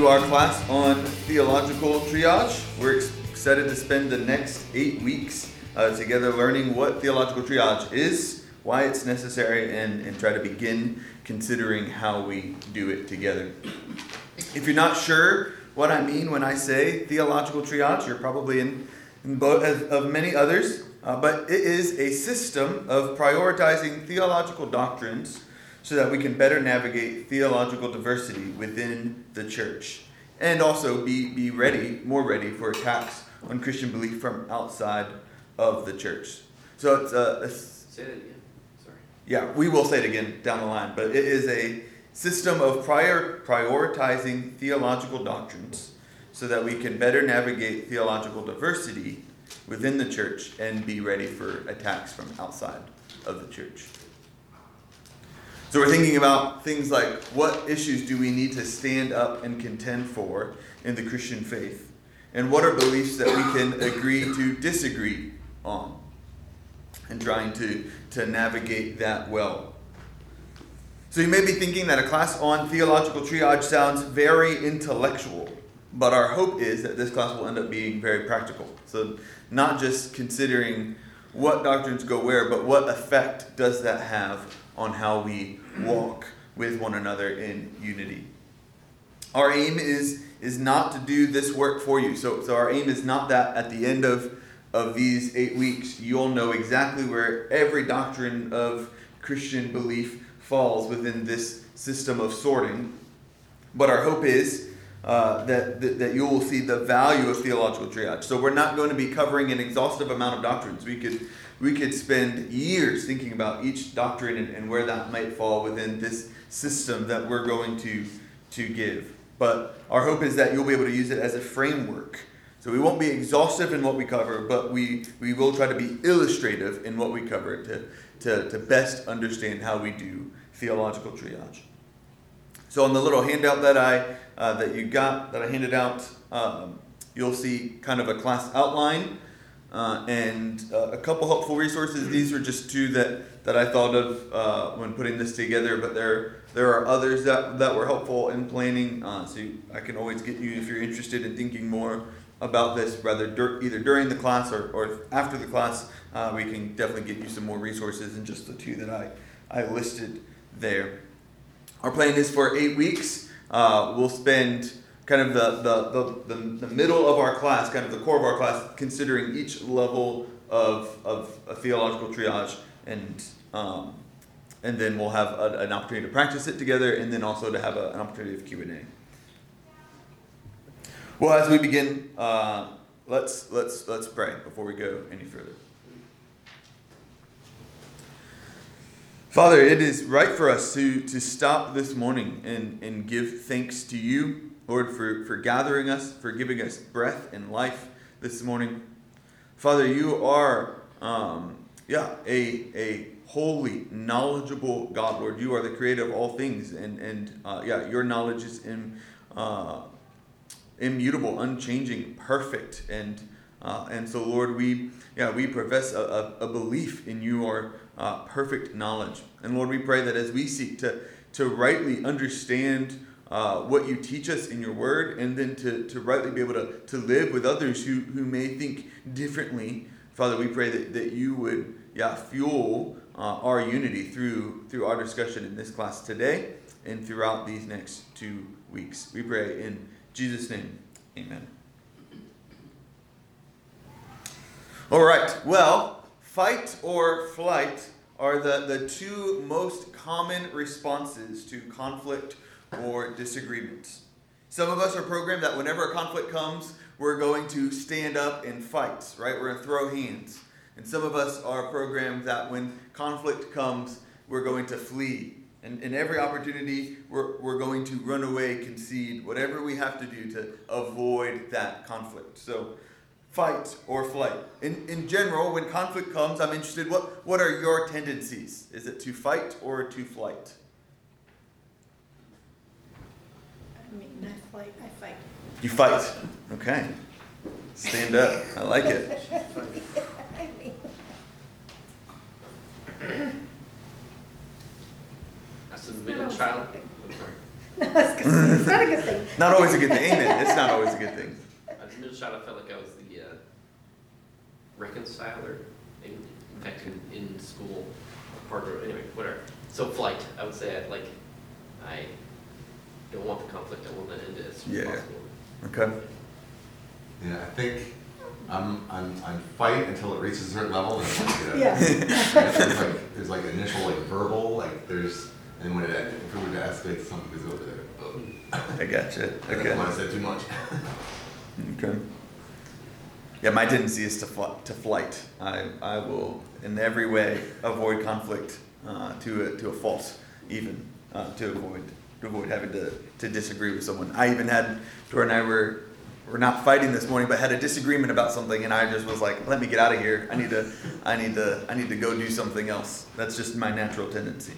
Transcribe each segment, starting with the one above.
to our class on theological triage. We're excited to spend the next 8 weeks together learning what theological triage is, why it's necessary, and try to begin considering how we do it together. If you're not sure what I mean when I say theological triage, you're probably in boat of many others, but it is a system of prioritizing theological doctrines so that we can better navigate theological diversity within the church and also be more ready for attacks on Christian belief from outside of the church. So it's say that again. Sorry. Yeah, we will say it again down the line, but it is a system of prioritizing theological doctrines so that we can better navigate theological diversity within the church and be ready for attacks from outside of the church. So we're thinking about things like, what issues do we need to stand up and contend for in the Christian faith? And what are beliefs that we can agree to disagree on? And trying to navigate that well. So you may be thinking that a class on theological triage sounds very intellectual, but our hope is that this class will end up being very practical. So not just considering what doctrines go where, but what effect does that have on how we walk with one another in unity. Our aim is not to do this work for you. So our aim is not that at the end of these 8 weeks, you'll know exactly where every doctrine of Christian belief falls within this system of sorting. But our hope is that you will see the value of theological triage. So we're not going to be covering an exhaustive amount of doctrines. We could spend years thinking about each doctrine and where that might fall within this system that we're going to give. But our hope is that you'll be able to use it as a framework. So we won't be exhaustive in what we cover, but we will try to be illustrative in what we cover to best understand how we do theological triage. So on the little handout that I handed out, you'll see kind of a class outline and a couple helpful resources. These are just two that I thought of when putting this together, but there are others that were helpful in planning. So I can always get you, if you're interested in thinking more about this, either during the class or after the class, we can definitely get you some more resources than just the two that I listed there. Our plan is for 8 weeks. We'll spend kind of the middle of our class, kind of the core of our class, considering each level of a theological triage, and then we'll have an opportunity to practice it together, and then also to have an opportunity of Q&A. Well, as we begin, let's pray before we go any further. Father, it is right for us to stop this morning and give thanks to you, Lord, for gathering us, for giving us breath and life this morning. Father, you are a holy, knowledgeable God, Lord. You are the creator of all things, and your knowledge is immutable, unchanging, perfect, and so, Lord, we profess a belief in your perfect knowledge. And Lord, we pray that as we seek to rightly understand what you teach us in your word, and then to rightly be able to live with others who may think differently, Father, we pray that you would fuel our unity through our discussion in this class today and throughout these next 2 weeks. We pray in Jesus' name, amen. All right, well, fight or flight are the two most common responses to conflict or disagreements. Some of us are programmed that whenever a conflict comes, we're going to stand up and fight, right? We're going to throw hands. And some of us are programmed that when conflict comes, we're going to flee. And in every opportunity, we're going to run away, concede, whatever we have to do to avoid that conflict. So fight or flight. In general, when conflict comes, I'm interested, what are your tendencies? Is it to fight or to flight? I fight. You fight. Okay. Stand up. I like it. As a middle child. No, I was It's not a good thing. Not always a good thing. Amen. It's not always a good thing. As a middle child, I felt like I was the reconciler. In fact, in school, partner, anyway, whatever. So flight, I would say I don't want the conflict. I want to end it as soon as possible. Okay. Yeah, I think I'm fight until it reaches a certain level, and then Yeah. there's like initial verbal, and when if it were to escalate, something goes over there. I gotcha. I don't want to say too much. Okay. Yeah, my tendency is to flight. I will in every way avoid conflict to a fault, even to avoid having to disagree with someone. I even had Tor and I were not fighting this morning, but had a disagreement about something, and I just was like, "Let me get out of here. I need to go do something else." That's just my natural tendency.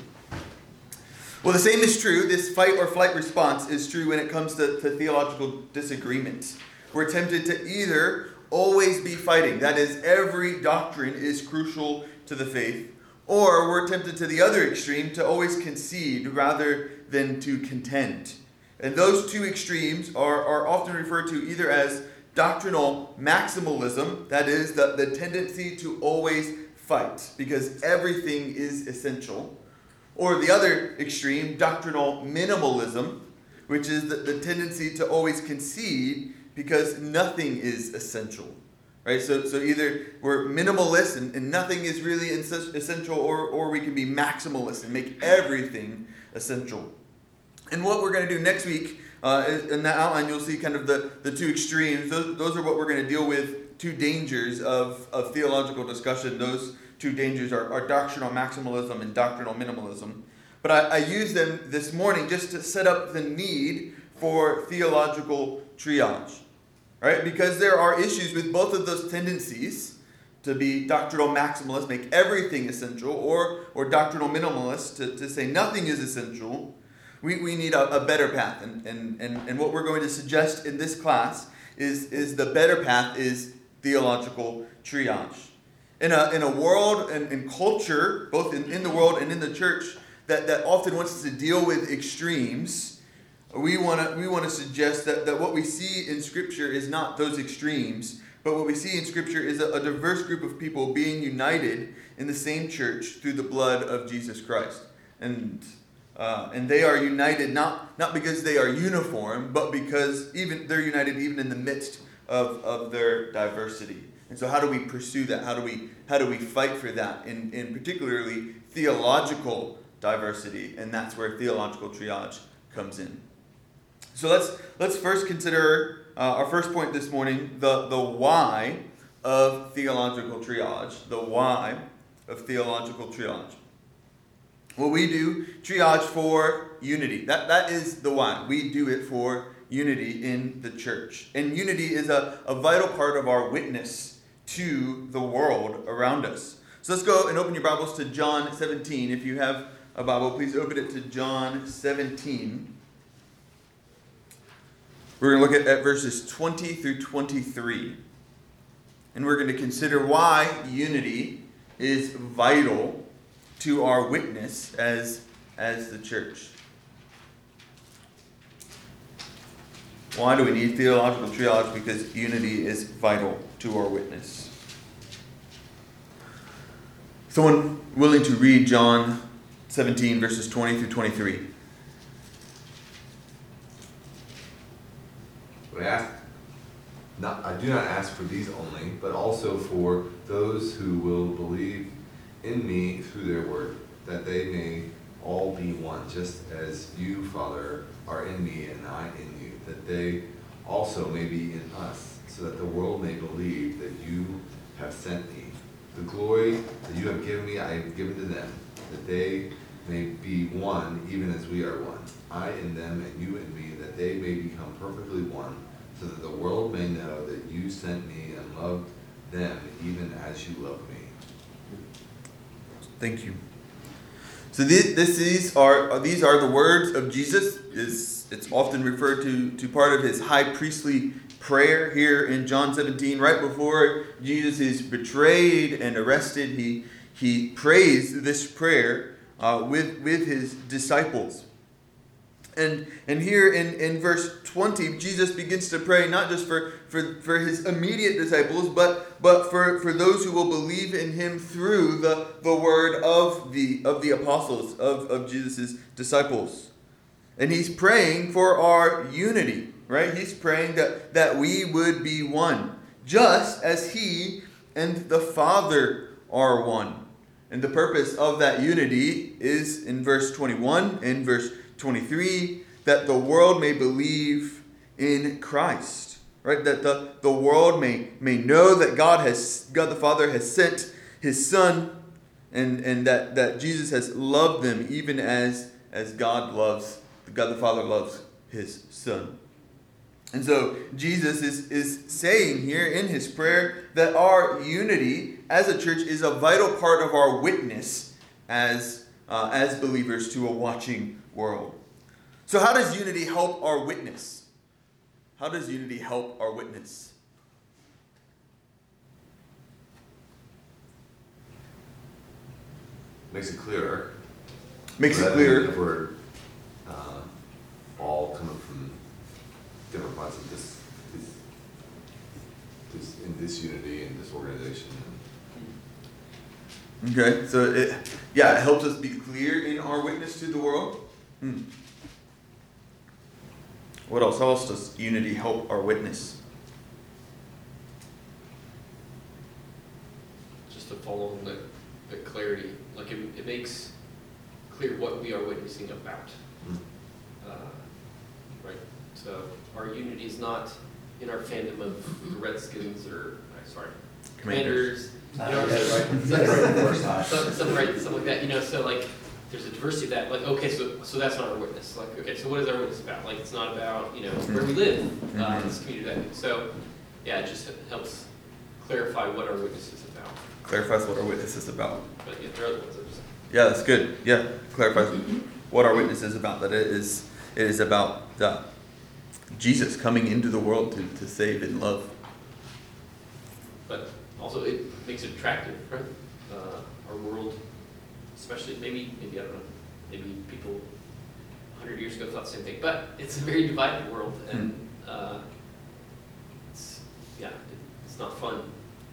Well, the same is true. This fight or flight response is true when it comes to theological disagreement. We're tempted to either always be fighting, that is, every doctrine is crucial to the faith, or we're tempted to the other extreme to always concede rather than to contend. And those two extremes are often referred to either as doctrinal maximalism, that is, the tendency to always fight because everything is essential, or the other extreme, doctrinal minimalism, which is the tendency to always concede because nothing is essential. Right? So either we're minimalist and nothing is really essential, or we can be maximalist and make everything essential. And what we're going to do next week, in that outline, you'll see kind of the two extremes. Those are what we're going to deal with, two dangers of theological discussion. Those two dangers are doctrinal maximalism and doctrinal minimalism. But I use them this morning just to set up the need for theological triage. Right? Because there are issues with both of those tendencies to be doctrinal maximalist, make everything essential, or doctrinal minimalist, to say nothing is essential. We need a better path. And what we're going to suggest in this class is the better path is theological triage. In a world and in culture, both in the world and in the church, that often wants to deal with extremes, we want to suggest that what we see in Scripture is not those extremes, but what we see in Scripture is a diverse group of people being united in the same church through the blood of Jesus Christ. And they are united not because they are uniform, but because they're united even in the midst of their diversity. And so how do we pursue that? How do we fight for that in particularly theological diversity? And that's where theological triage comes in. So let's first consider our first point this morning, the why of theological triage. The why of theological triage. Well, we do triage for unity. That is the why. We do it for unity in the church. And unity is a vital part of our witness to the world around us. So let's go and open your Bibles to John 17. If you have a Bible, please open it to John 17. We're going to look at verses 20 through 23. And we're going to consider why unity is vital to our witness as the church. Why do we need theological triage? Because unity is vital to our witness. Someone willing to read John 17, verses 20 through 23. I do not ask for these only, but also for those who will believe in me through their word, that they may all be one, just as you, Father, are in me and I in you, that they also may be in us, so that the world may believe that you have sent me. The glory that you have given me, I have given to them, that they may be one, even as we are one. I in them and you in me, that they may become perfectly one, so that the world may know that you sent me and loved them even as you loved me. Thank you. So these are the words of Jesus. It's often referred to part of his high priestly prayer here in John 17. Right before Jesus is betrayed and arrested, he prays this prayer with his disciples. And here in verse 20, Jesus begins to pray not just for his immediate disciples, but for those who will believe in him through the word of the apostles, of Jesus' disciples. And he's praying for our unity, right? He's praying that we would be one, just as he and the Father are one. And the purpose of that unity is in verse 21 and verse 23, that the world may believe in Christ, right? That the world may know that God the Father has sent his Son, and that Jesus has loved them even as God the Father loves his Son. And so Jesus is saying here in his prayer that our unity as a church is a vital part of our witness as believers to a watching world. So how does unity help our witness? How does unity help our witness? Makes it clearer. Makes it Rather clearer. than if we're all coming from different parts of this in this unity in this organization. Okay, so it helps us be clear in our witness to the world. What else? How else does unity help our witness? Just to follow the clarity, like it makes clear what we are witnessing about. Right? So our unity is not in our fandom of the Redskins or, Commanders. You know, something like that. So like there's a diversity of that. Like, okay, so that's not our witness. Like, okay, so what is our witness about? Like, it's not about where we live in this community. So yeah, it just helps clarify what our witness is about. Clarifies what our witness is about. But yeah, there are other ones that just. Yeah, that's good. Yeah, clarifies what our witness is about. That it is about Jesus coming into the world to save and love. But also it makes it attractive, right? Our world, especially maybe I don't know, maybe people 100 years ago thought the same thing, but it's a very divided world, and it's not fun.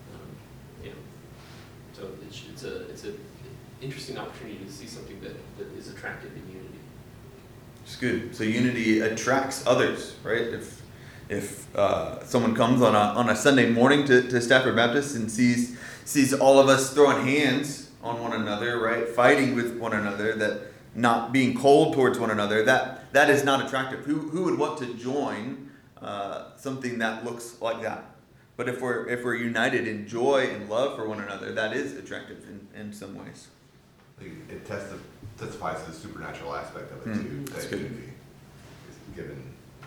So it's a interesting opportunity to see something that is attractive in unity. It's good. So unity attracts others, right? If someone comes on a Sunday morning to Stafford Baptist and sees all of us throwing hands on one another, right, fighting with one another, that not being cold towards one another, that is not attractive. Who would want to join something that looks like that? But if we're united in joy and love for one another, that is attractive in some ways. It testifies to the supernatural aspect of it too. That's That good. unity is given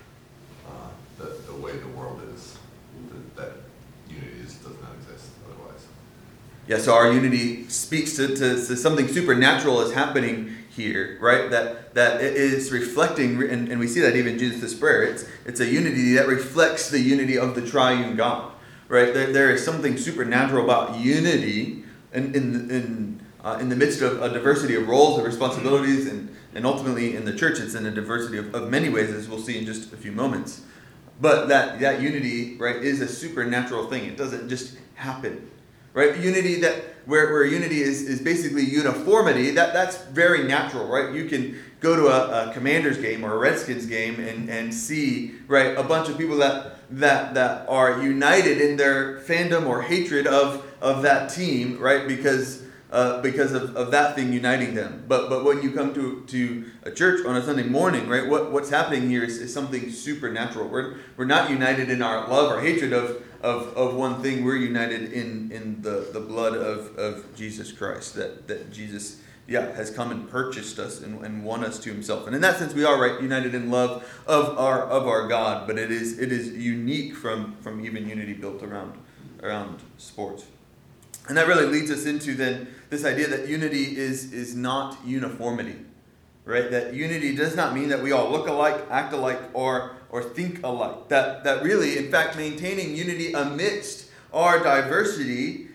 the way the world is. That unity does not exist otherwise. Yeah, so our unity speaks to something supernatural is happening here, right? That it is reflecting, and we see that even in Jesus' prayer. It's a unity that reflects the unity of the triune God, right? There is something supernatural about unity in the midst of a diversity of roles and responsibilities, and ultimately in the church, it's in a diversity of many ways, as we'll see in just a few moments. But that unity, right, is a supernatural thing. It doesn't just happen, right? Unity where unity is basically uniformity. That's very natural, right? You can go to a Commanders game or a Redskins game and see, right, a bunch of people that are united in their fandom or hatred of that team, right? Because of that thing uniting them. But when you come to a church on a Sunday morning, right, what's happening here is something supernatural. We're not united in our love or hatred of one thing. We're united in the blood of Jesus Christ, that Jesus has come and purchased us and won us to himself. And in that sense we are, right, united in love of our God, but it is unique from even unity built around sports. And that really leads us into then this idea that unity is not uniformity, right? That unity does not mean that we all look alike, act alike, or think alike. That really, in fact, maintaining unity amidst our diversity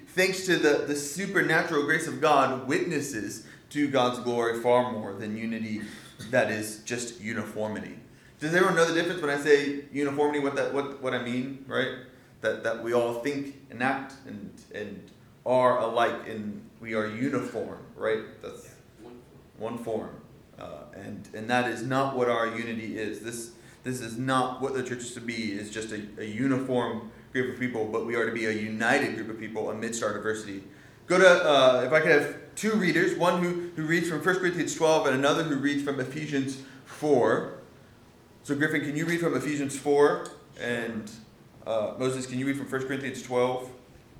thanks to the supernatural grace of God, witnesses to God's glory far more than unity that is just uniformity. Does everyone know the difference when I say uniformity, what I mean, right? That we all think and act and are alike and we are uniform, right? That's one form. And that is not what our unity is. This is not what the church is to be, is just a uniform group of people, but we are to be a united group of people amidst our diversity. Go to, if I could have two readers, one who reads from 1 Corinthians 12 and another who reads from Ephesians 4. So Griffin, can you read from Ephesians 4? And Moses, can you read from 1 Corinthians 12?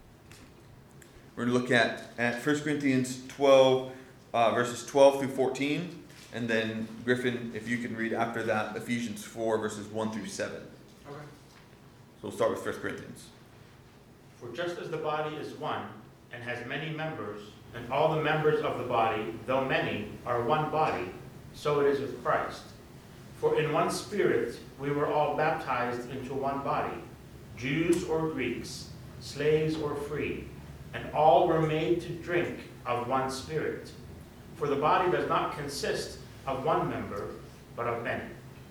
We're going to look at 1 Corinthians 12, verses 12 through 14. And then, Griffin, if you can read after that, Ephesians 4, verses 1 through 7. Okay. So we'll start with 1 Corinthians. For just as the body is one, and has many members, and all the members of the body, though many, are one body, so it is with Christ. For in one Spirit we were all baptized into one body, Jews or Greeks, slaves or free, and all were made to drink of one Spirit. For the body does not consist of one member, but of many.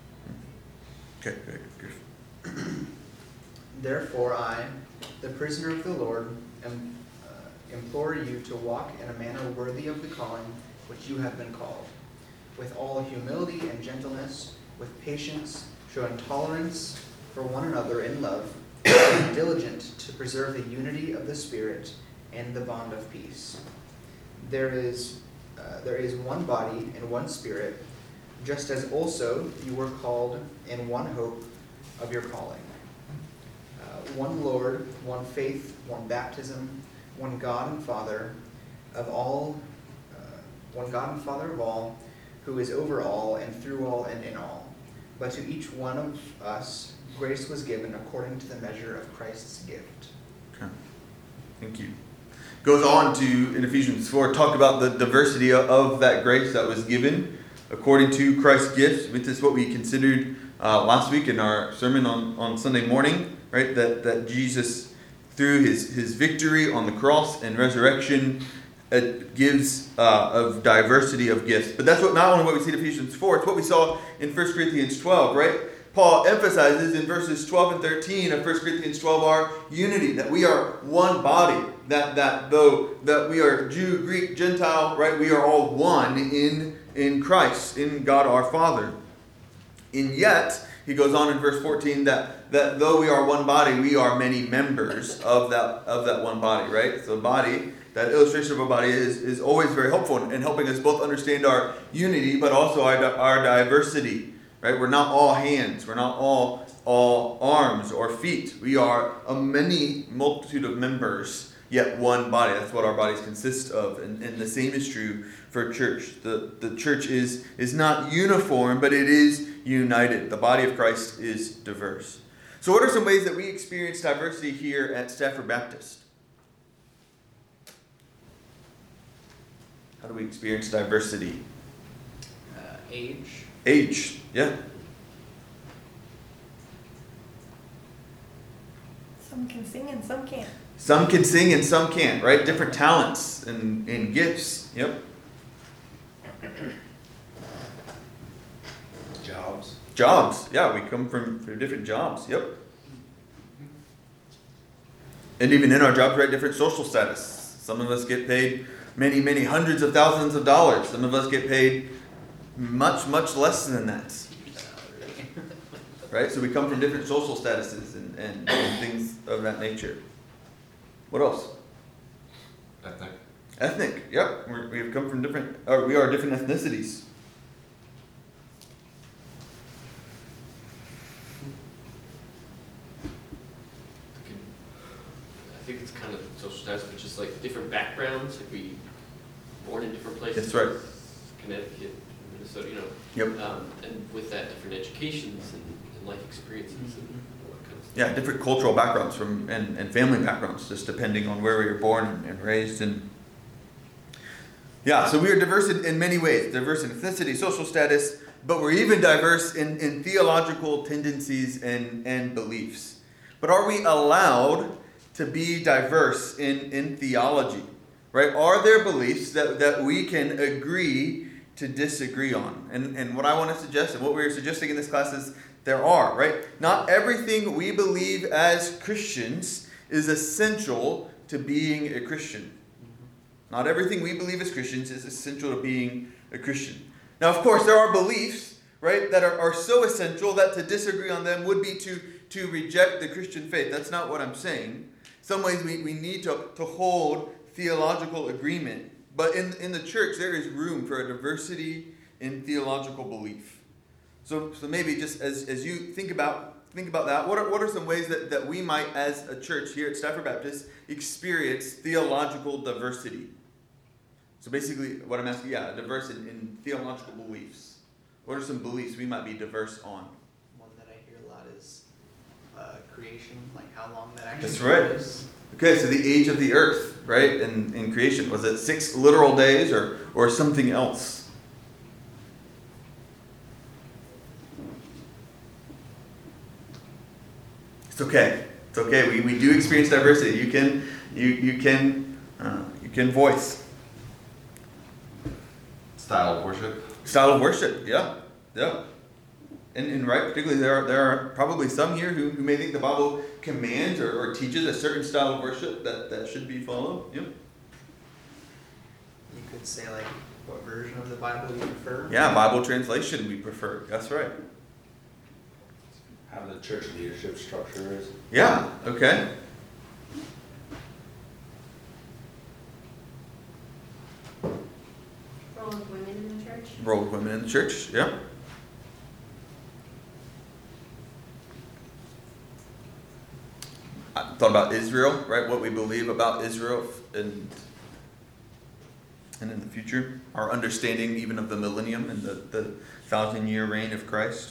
Okay, good. Therefore I, the prisoner of the Lord, implore you to walk in a manner worthy of the calling which you have been called, with all humility and gentleness, with patience, showing tolerance for one another in love, being diligent to preserve the unity of the Spirit and the bond of peace. There is one body and one Spirit, just as also you were called in one hope of your calling. One Lord, one faith, one baptism, one God and Father of all, who is over all and through all and in all. But to each one of us grace was given according to the measure of Christ's gift. Okay, thank you. Goes on to, in Ephesians 4, talk about the diversity of that grace that was given according to Christ's gift. This is what we considered last week in our sermon on Sunday morning, right? That Jesus, through his victory on the cross and resurrection, gives of diversity of gifts. But that's not only what we see in Ephesians 4, it's what we saw in 1 Corinthians 12, right? Paul emphasizes in verses 12 and 13 of 1 Corinthians 12 our unity, that we are one body, that though that we are Jew, Greek, Gentile, right, we are all one in Christ, in God our Father. And yet, he goes on in verse 14 that though we are one body, we are many members of that one body, right? So body, that illustration of a body is always very helpful in helping us both understand our unity, but also our diversity. Right? We're not all hands. We're not all arms or feet. We are a multitude of members, yet one body. That's what our bodies consist of. And the same is true for church. The church is not uniform, but it is united. The body of Christ is diverse. So what are some ways that we experience diversity here at Stafford Baptist? How do we experience diversity? Age, yeah. Some can sing and some can't. Some can sing and some can't, right? Different talents and gifts. Yep. Jobs. Yeah, we come from different jobs. Yep. And even in our jobs, right, different social status. Some of us get paid many, many hundreds of thousands of dollars. Some of us get paid much, much less than that. Right? So we come from different social statuses and things of that nature. What else? Ethnic. Yep. We have come from we are different ethnicities. I think it's kind of social status, but just like different backgrounds, like we born in different places. That's right. Connecticut, Minnesota, Yep. And with that, different educations and life experiences and all that kind of stuff. Yeah, different cultural backgrounds and family backgrounds, just depending on where we were born and raised. And yeah, so we are diverse in many ways. Diverse in ethnicity, social status, but we're even diverse in theological tendencies and beliefs. But are we allowed to be diverse in theology? Right? Are there beliefs that we can agree to disagree on? And what I want to suggest, and what we're suggesting in this class, is there are, right? Not everything we believe as Christians is essential to being a Christian. Not everything we believe as Christians is essential to being a Christian. Now, of course, there are beliefs, right, that are so essential that to disagree on them would be to reject the Christian faith. That's not what I'm saying. In some ways, we need to hold theological agreement. But in the church, there is room for a diversity in theological belief. So maybe just as you think about that, what are some ways that we might, as a church here at Stafford Baptist, experience theological diversity? So basically, what I'm asking, diverse in theological beliefs. What are some beliefs we might be diverse on? One that I hear a lot is creation, like how long that actually That's right. is. Okay, so the age of the earth, right, in creation. Was it 6 literal days or something else? It's okay. It's okay. We do experience diversity. You can voice. Style of worship. Style of worship, yeah. And right, particularly there are probably some here who may think the Bible commands or teaches a certain style of worship that should be followed. Yep. You could say like what version of the Bible you prefer. Yeah, Bible translation we prefer. That's right. How the church leadership structure is. Yeah, okay. Role of women in the church. Role of women in the church, yeah. I thought about Israel, right? What we believe about Israel and in the future. Our understanding even of the millennium and the 1,000-year reign of Christ.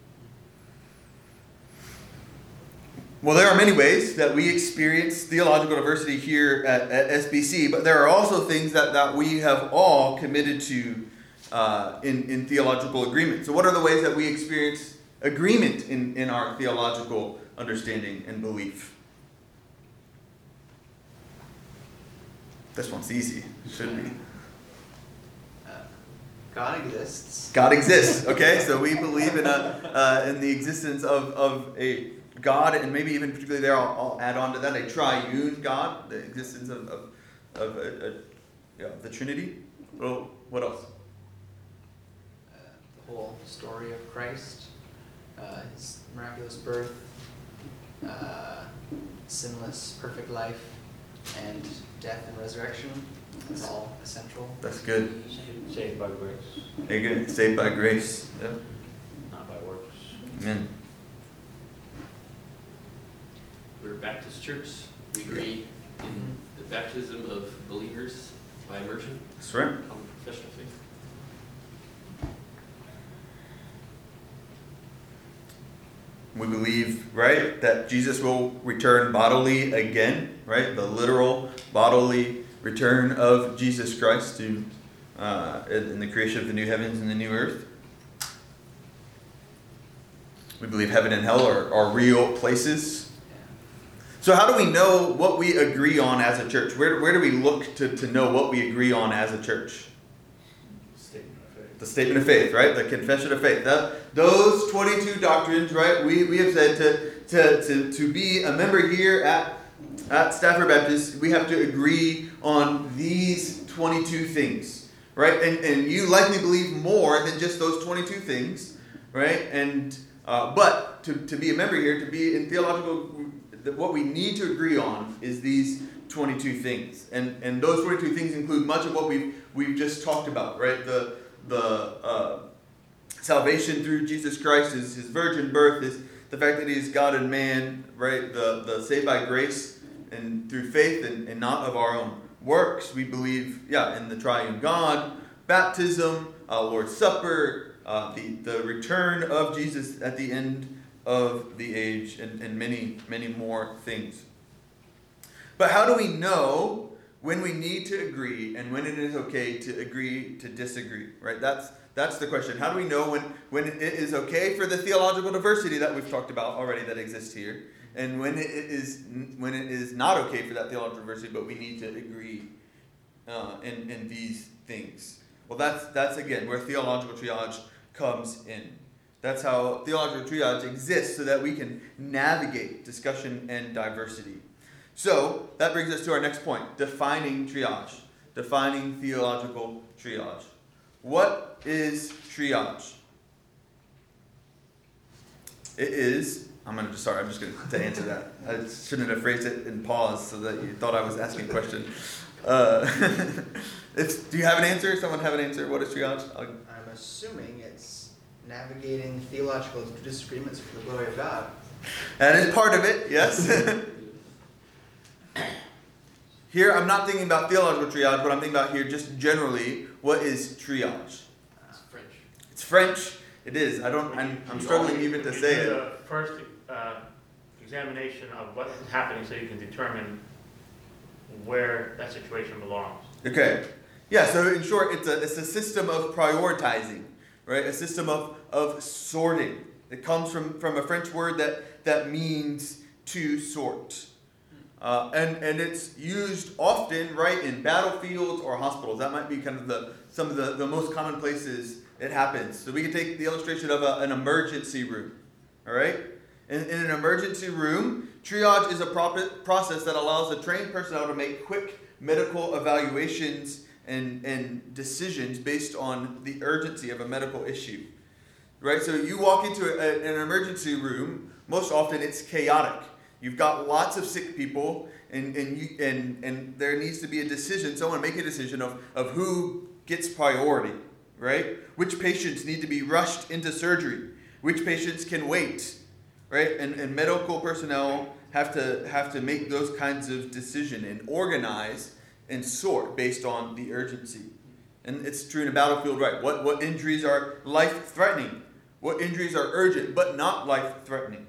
Well, there are many ways that we experience theological diversity here at SBC, but there are also things that we have all committed to in theological agreement. So what are the ways that we experience agreement in our theological understanding and belief? This one's easy, should be. God exists. God exists, okay? So we believe in the existence of a God, and maybe even particularly there, I'll add on to that, a triune God, the existence of the Trinity. Well, what else? The whole story of Christ, his miraculous birth, sinless, perfect life, and death and resurrection. That's all essential. That's good. Saved by grace, You're good. Saved by grace. Yeah. not by works. Amen. We're a Baptist church. We agree in the baptism of believers by immersion That's right. on professional faith. We believe, right, that Jesus will return bodily again, right? The literal bodily return of Jesus Christ to in the creation of the new heavens and the new earth. We believe heaven and hell are real places. So how do we know what we agree on as a church? Where do we look to know what we agree on as a church? Statement of faith. The statement of faith, right? The confession of faith. Those 22 doctrines, right? We have said to be a member here at Stafford Baptist, we have to agree on these 22 things, right? And you likely believe more than just those 22 things, right? And but to be a member here, to be in theological, what we need to agree on is these 22 things, and those 22 things include much of what we've just talked about, right? The salvation through Jesus Christ, his virgin birth, is the fact that he is God and man, right? The saved by grace and through faith and not of our own works. We believe, in the triune God, baptism, Lord's Supper, the return of Jesus at the end of the age, and many, many more things. But how do we know when we need to agree and when it is okay to agree to disagree, right? That's the question. How do we know when it is okay for the theological diversity that we've talked about already that exists here, and when it is not okay for that theological diversity, but we need to agree in these things. Well, that's again where theological triage comes in. That's how theological triage exists, so that we can navigate discussion and diversity. So that brings us to our next point: defining triage, defining theological triage. What is triage? It is. I'm just going to answer that. I shouldn't have phrased it in pause so that you thought I was asking a question. Do you have an answer? Someone have an answer? What is triage? I'm assuming it's navigating theological disagreements for the glory of God. That is part of it, yes. Here, I'm not thinking about theological triage, but I'm thinking about here just generally, what is triage? It's French. It's French. It is. I'm struggling even to say it. The first examination of what is happening so you can determine where that situation belongs. Okay. Yeah, so in short, it's a system of prioritizing, right? A system of sorting. It comes from a French word that means to sort. And it's used often, right, in battlefields or hospitals. That might be kind of some of the most common places it happens. So we can take the illustration of an emergency room, all right? In an emergency room, triage is a process that allows the trained personnel to make quick medical evaluations and decisions based on the urgency of a medical issue, right? So you walk into an emergency room, most often it's chaotic. You've got lots of sick people, and there needs to be a decision. Someone make a decision of who gets priority, right? Which patients need to be rushed into surgery? Which patients can wait, right? And medical personnel have to make those kinds of decisions and organize and sort based on the urgency. And it's true in a battlefield, right? What injuries are life-threatening? What injuries are urgent but not life-threatening?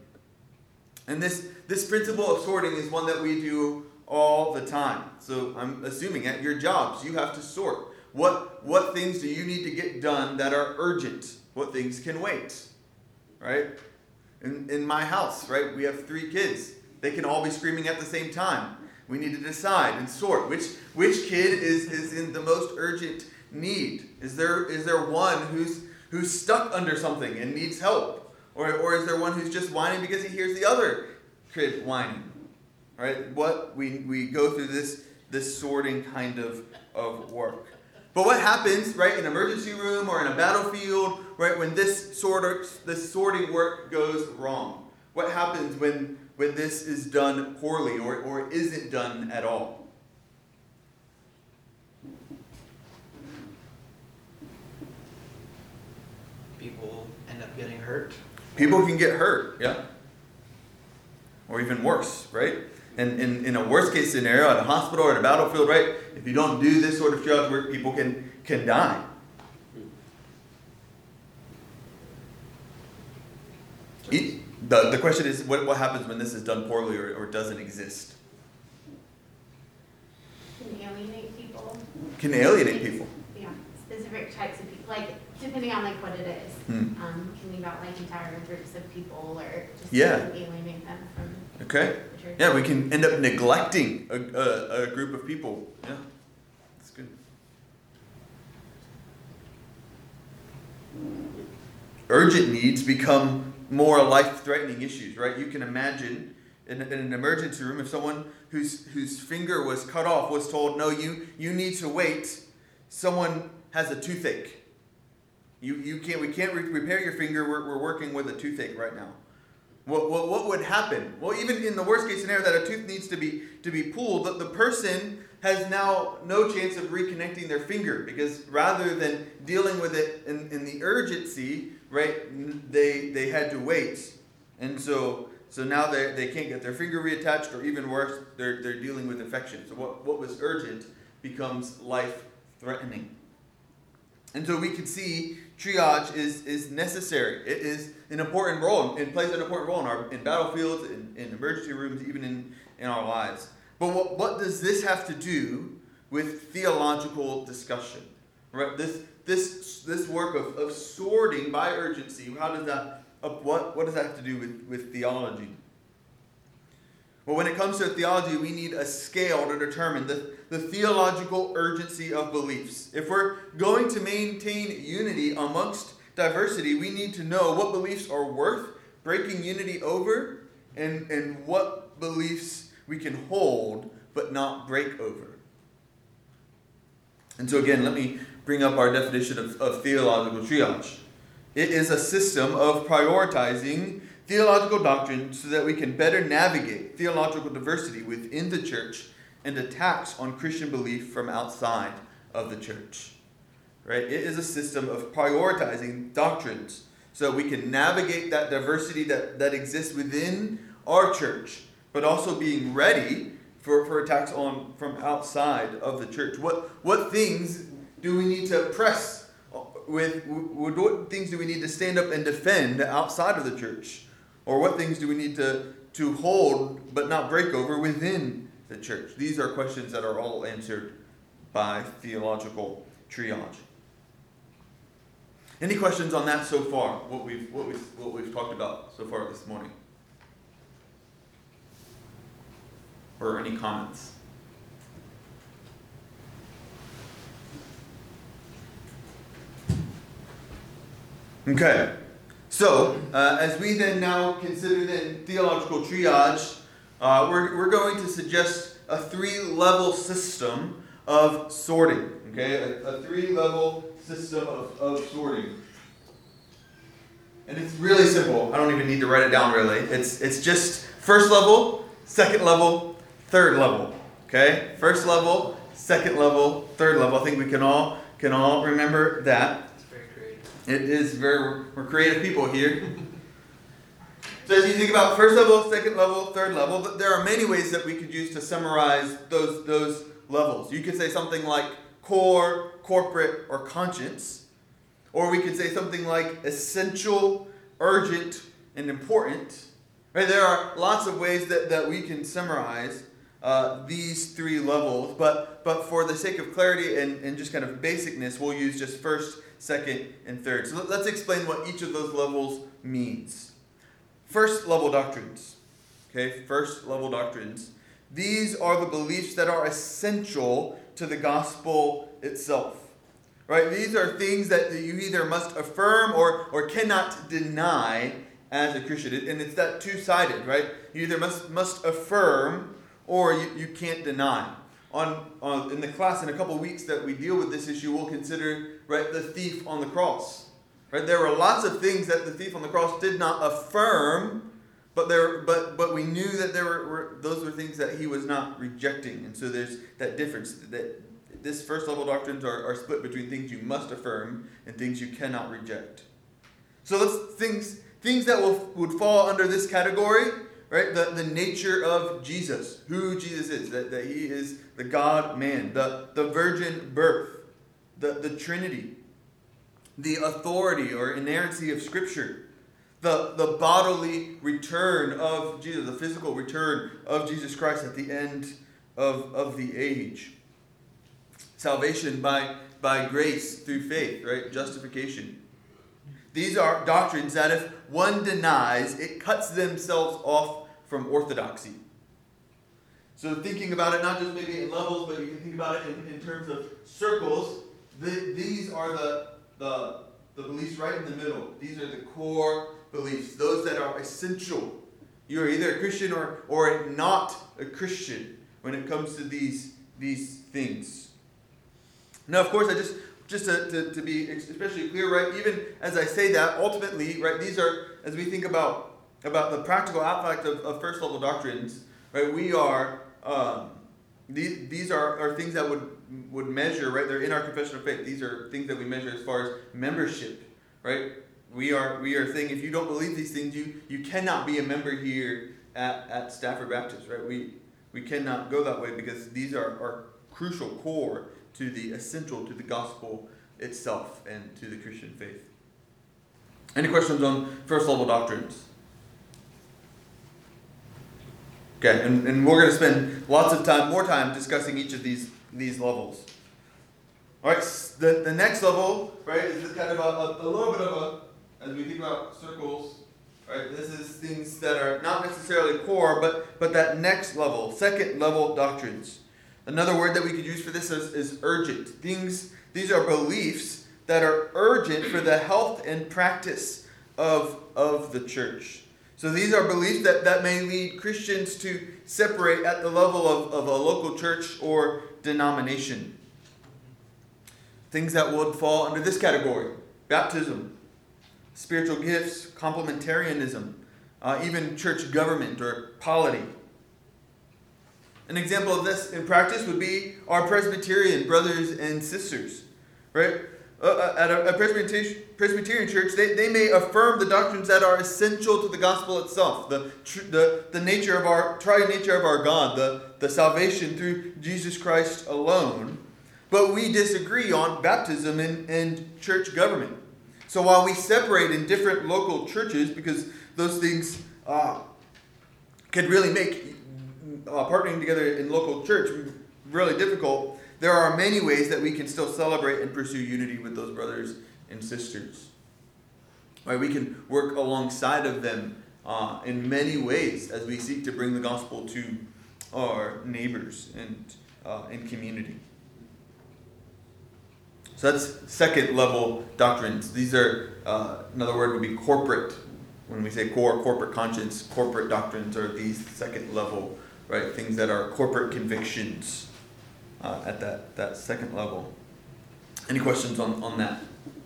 And this principle of sorting is one that we do all the time. So I'm assuming at your jobs you have to sort. What things do you need to get done that are urgent? What things can wait? Right? In my house, right, we have 3 kids. They can all be screaming at the same time. We need to decide and sort which kid is in the most urgent need. Is there one who's stuck under something and needs help? Or is there one who's just whining because he hears the other kid whining? Right? We go through this sorting kind of work. But what happens, right, in an emergency room or in a battlefield, right, when this sorting work goes wrong? What happens when this is done poorly or isn't done at all? People end up getting hurt. People can get hurt, yeah. Or even worse, right? And in a worst case scenario, at a hospital or at a battlefield, right? If you don't do this sort of triage work, people can die. The question is, what happens when this is done poorly or doesn't exist? Can alienate people. Can alienate people. Yeah, specific types of people, like depending on like what it is. Can leave out like entire groups of people or just alienate them from. Okay. The church. Yeah, we can end up neglecting a group of people. Yeah, that's good. Urgent needs become more life-threatening issues, right? You can imagine in an emergency room, if someone whose finger was cut off was told, no, you need to wait. Someone has a toothache. We can't repair your finger. We're working with a toothache right now. What would happen? Well, even in the worst case scenario that a tooth needs to be pulled, the person has now no chance of reconnecting their finger, because rather than dealing with it in the urgency, right, they had to wait. And so now they can't get their finger reattached, or even worse, they're dealing with infection. So what was urgent becomes life-threatening. And so we can see triage is necessary. It is an important role. It plays an important role in battlefields, in emergency rooms, even in our lives. But what does this have to do with theological discussion? Right? This work of sorting by urgency. How does that? What does that have to do with theology? But when it comes to theology, we need a scale to determine the theological urgency of beliefs. If we're going to maintain unity amongst diversity, we need to know what beliefs are worth breaking unity over and what beliefs we can hold but not break over. And so again, let me bring up our definition of theological triage. It is a system of prioritizing theological doctrine so that we can better navigate theological diversity within the church and attacks on Christian belief from outside of the church. Right? It is a system of prioritizing doctrines so that we can navigate that diversity that exists within our church, but also being ready for attacks on from outside of the church. What things do we need to press with? What things do we need to stand up and defend outside of the church? Or what things do we need to hold but not break over within the church? These are questions that are all answered by theological triage. Any questions on that so far? What we've talked about so far this morning? Or any comments? Okay. So, as we then now consider then theological triage, we're going to suggest a 3-level system of sorting. Okay, a 3-level system of sorting. And it's really simple. I don't even need to write it down really. It's just first level, second level, third level. Okay, first level, second level, third level. I think we can all remember that. It is we're creative people here. So as you think about first level, second level, third level, there are many ways that we could use to summarize those levels. You could say something like core, corporate, or conscience. Or we could say something like essential, urgent, and important. Right? There are lots of ways that we can summarize these 3 levels, but for the sake of clarity and just kind of basicness, we'll use just first, second, and third. So let's explain what each of those levels means. First level doctrines. Okay, first level doctrines. These are the beliefs that are essential to the gospel itself. Right? These are things that you either must affirm or cannot deny as a Christian. And it's that two-sided, right? You either must affirm or you can't deny. In the class in a couple of weeks that we deal with this issue, we'll consider, right, the thief on the cross. Right? There were lots of things that the thief on the cross did not affirm, but we knew that those were things that he was not rejecting. And so there's that difference. That this first level doctrines are split between things you must affirm and things you cannot reject. So things that would fall under this category. Right, the nature of Jesus, who Jesus is, that he is the God-man, the virgin birth, the Trinity, the authority or inerrancy of Scripture, the bodily return of Jesus, the physical return of Jesus Christ at the end of the age, salvation by grace through faith, right, justification. These are doctrines that if one denies, it cuts themselves off from orthodoxy. So thinking about it, not just maybe in levels, but you can think about it in terms of circles. These are the beliefs right in the middle. These are the core beliefs, those that are essential. You are either a Christian or not a Christian when it comes to these things. Now, of course, I just to be especially clear, right, even as I say that, ultimately, right, these are, as we think about the practical aspect of first level doctrines, right, we are, these are things that would measure, right, they're in our confession of faith. These are things that we measure as far as membership, right? We are saying if you don't believe these things, you cannot be a member here at Stafford Baptist, right? We cannot go that way because these are crucial core to the essential to the gospel itself and to the Christian faith. Any questions on first level doctrines? Okay, and we're going to spend lots of more time discussing each of these levels. All right, the next level, right, is kind of a little bit of as we think about circles, Right? This is things that are not necessarily core, but that next level, second level doctrines. Another word that we could use for this is urgent. These are beliefs that are urgent for the health and practice of the church. So these are beliefs that may lead Christians to separate at the level of a local church or denomination. Things that would fall under this category: baptism, spiritual gifts, complementarianism, even church government or polity. An example of this in practice would be our Presbyterian brothers and sisters, right? At a Presbyterian church, they may affirm the doctrines that are essential to the gospel itself, the nature of our triune nature of our God, the salvation through Jesus Christ alone. But we disagree on baptism and church government. So while we separate in different local churches, because those things can really make partnering together in local church really difficult, there are many ways that we can still celebrate and pursue unity with those brothers and sisters. Right? We can work alongside of them in many ways as we seek to bring the gospel to our neighbors and community. So that's second level doctrines. These are, another word would be corporate. When we say corporate conscience, corporate doctrines are these second level, right? Things that are corporate convictions at that second level. Any questions on that?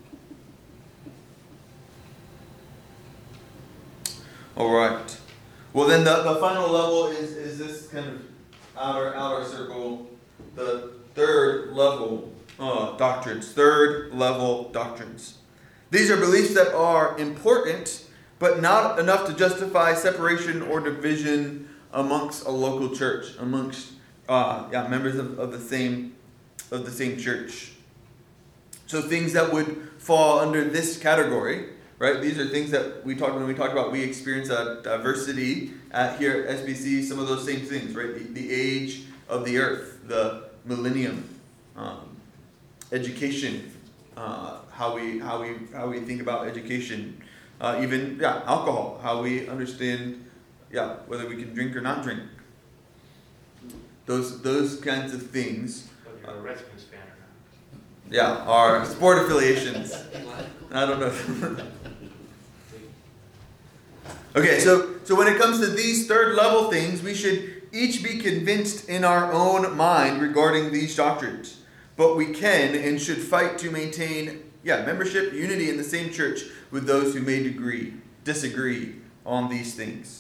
All right. Well, then the final level is this kind of outer circle, the third level doctrines. Third level doctrines. These are beliefs that are important, but not enough to justify separation or division amongst a local church, amongst members of the same church. So things that would fall under this category, right? These are things that we talk about. We experience a diversity here at SBC. Some of those same things, right? The age of the earth, the millennium, education, how we think about education, even alcohol, how we understand whether we can drink or not drink. Those kinds of things. Whether you're a Redskins fan or not. Yeah, our sport affiliations. I don't know. Okay, so when it comes to these third level things, we should each be convinced in our own mind regarding these doctrines. But we can and should fight to maintain membership, unity in the same church with those who may disagree on these things.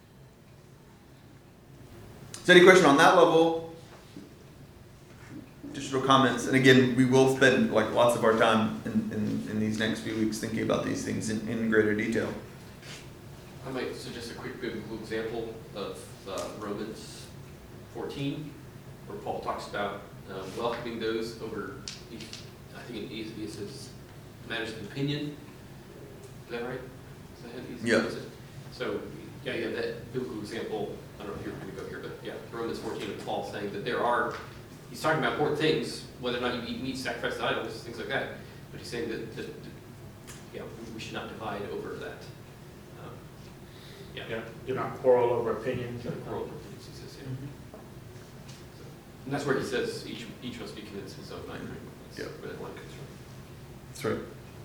Is there any question on that level? Additional comments? And again, we will spend lots of our time in these next few weeks thinking about these things in greater detail. I might suggest a quick biblical example of Romans 14, where Paul talks about welcoming those over, I think in ESV it says, matters of opinion. Is that right? Yeah. So, that biblical example, I don't know if you're going to go here, but Romans 14 of Paul saying that he's talking about important things, whether or not you eat meat sacrificed to idols, things like that. But he's saying that we should not divide over that. Do not quarrel over opinions. Quarrel over opinions, he says, and that's where he says each must be convinced in his own mind. That's where that line comes from.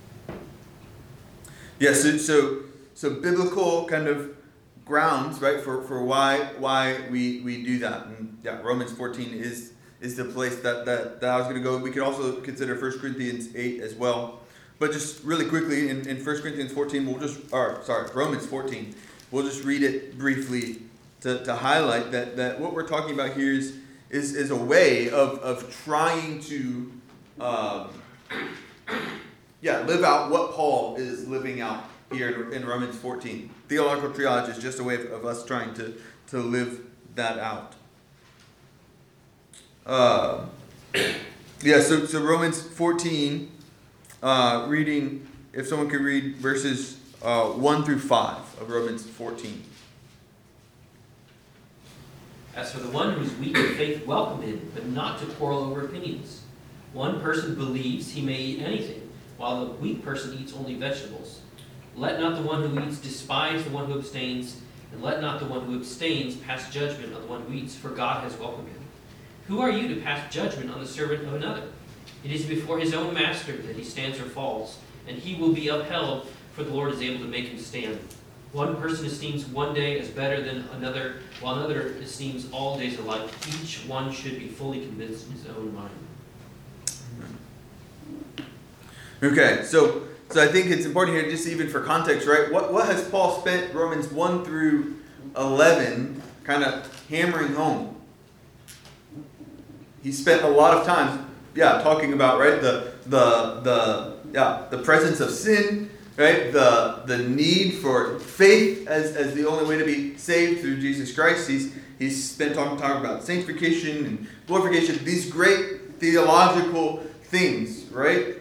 That's right. So biblical kind of grounds, right, for why we do that. And Romans 14 is the place that I was going to go. We could also consider 1 Corinthians 8 as well. But just really quickly, in 1 Corinthians 14, Romans 14, we'll just read it briefly to highlight that what we're talking about here is a way of trying to live out what Paul is living out here in Romans 14. Theological triage is just a way of us trying to live that out. So Romans 14, reading, if someone could read verses 1 through 5 of Romans 14. As for the one who is weak in faith, welcome him, but not to quarrel over opinions. One person believes he may eat anything, while the weak person eats only vegetables. Let not the one who eats despise the one who abstains, and let not the one who abstains pass judgment on the one who eats, for God has welcomed him. Who are you to pass judgment on the servant of another? It is before his own master that he stands or falls, and he will be upheld, for the Lord is able to make him stand. One person esteems one day as better than another, while another esteems all days alike. Each one should be fully convinced in his own mind. Okay, so I think it's important here, just even for context, right? What has Paul spent Romans 1 through 11 kind of hammering home? He spent a lot of time, talking about, right, the presence of sin, right, the need for faith as the only way to be saved through Jesus Christ. He's spent time talking about sanctification and glorification, these great theological things, right?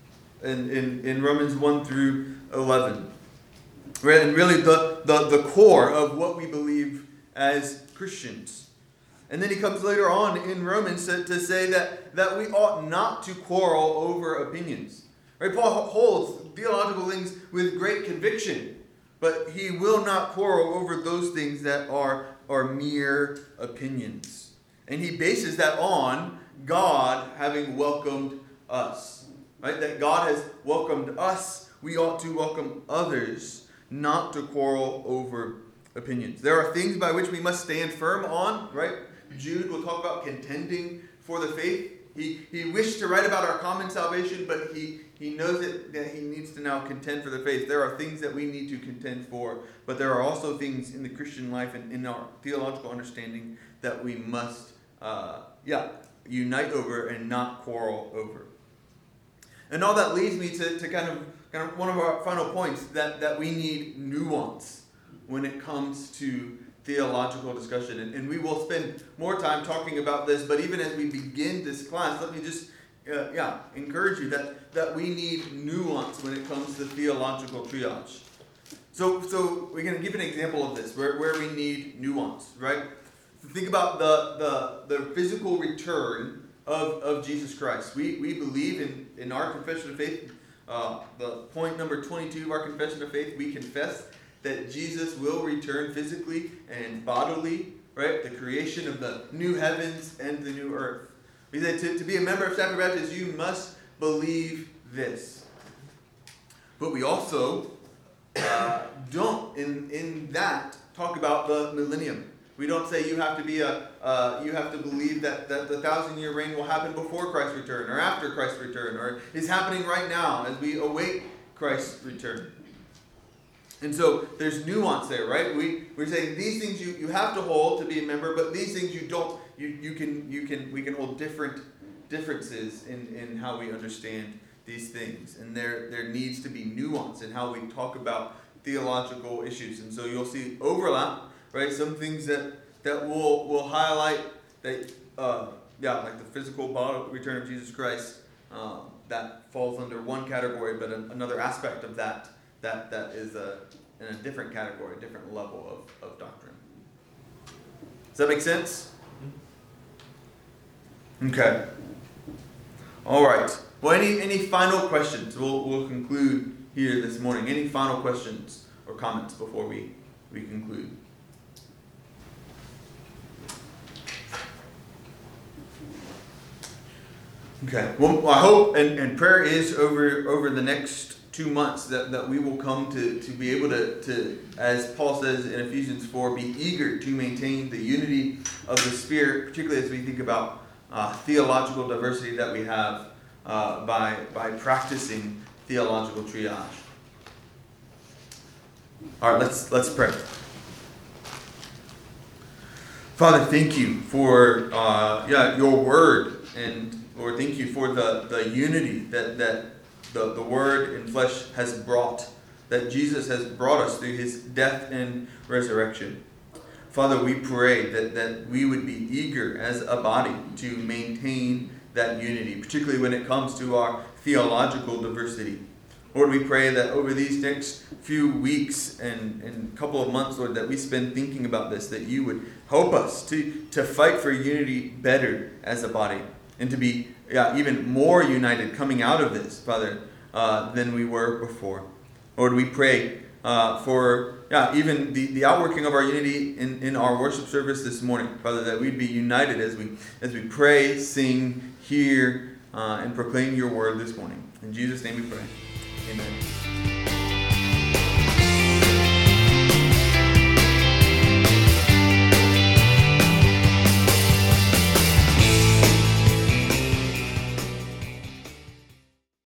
In Romans 1 through 11. Right? And really the core of what we believe as Christians. And then he comes later on in Romans to say that we ought not to quarrel over opinions. Right? Paul holds theological things with great conviction, but he will not quarrel over those things that are mere opinions. And he bases that on God having welcomed us. Right? That God has welcomed us, we ought to welcome others, not to quarrel over opinions. There are things by which we must stand firm on, right? Jude will talk about contending for the faith. He wished to write about our common salvation, but he knows that he needs to now contend for the faith. There are things that we need to contend for, but there are also things in the Christian life and in our theological understanding that we must unite over and not quarrel over. And all that leads me to kind of one of our final points, that we need nuance when it comes to theological discussion. And we will spend more time talking about this, but even as we begin this class, let me just encourage you that we need nuance when it comes to theological triage. So we're going to give an example of this, where we need nuance, right? Think about the physical return of Jesus Christ. We believe in our confession of faith, the point number 22 of our confession of faith, we confess that Jesus will return physically and bodily, right? The creation of the new heavens and the new earth. We say to be a member of Stafford Baptist, you must believe this. But we also don't in that talk about the millennium. We don't say you have to be you have to believe that the 1,000-year reign will happen before Christ's return or after Christ's return or is happening right now as we await Christ's return. And so there's nuance there, right? We're saying these things you have to hold to be a member, but these things you don't. We can hold differences in how we understand these things, and there needs to be nuance in how we talk about theological issues. And so you'll see overlap. Right, some things that will highlight that, like the physical bodily return of Jesus Christ, that falls under one category, but another aspect of that is in a different category, a different level of doctrine. Does that make sense? Okay. All right. Well, any final questions? We'll conclude here this morning. Any final questions or comments before we conclude? Okay. Well, I hope and prayer is over the next 2 months that we will come to be able to, as Paul says in Ephesians 4, be eager to maintain the unity of the Spirit, particularly as we think about theological diversity that we have by practicing theological triage. All right, let's pray. Father, thank you for your word. And Lord, thank you for the unity that the Word in flesh has brought, that Jesus has brought us through his death and resurrection. Father, we pray that we would be eager as a body to maintain that unity, particularly when it comes to our theological diversity. Lord, we pray that over these next few weeks and couple of months, Lord, that we spend thinking about this, that you would help us to fight for unity better as a body and to be even more united coming out of this, Father, than we were before. Lord, we pray for even the outworking of our unity in our worship service this morning, Father, that we'd be united as we pray, sing, hear, and proclaim your word this morning. In Jesus' name we pray. Amen.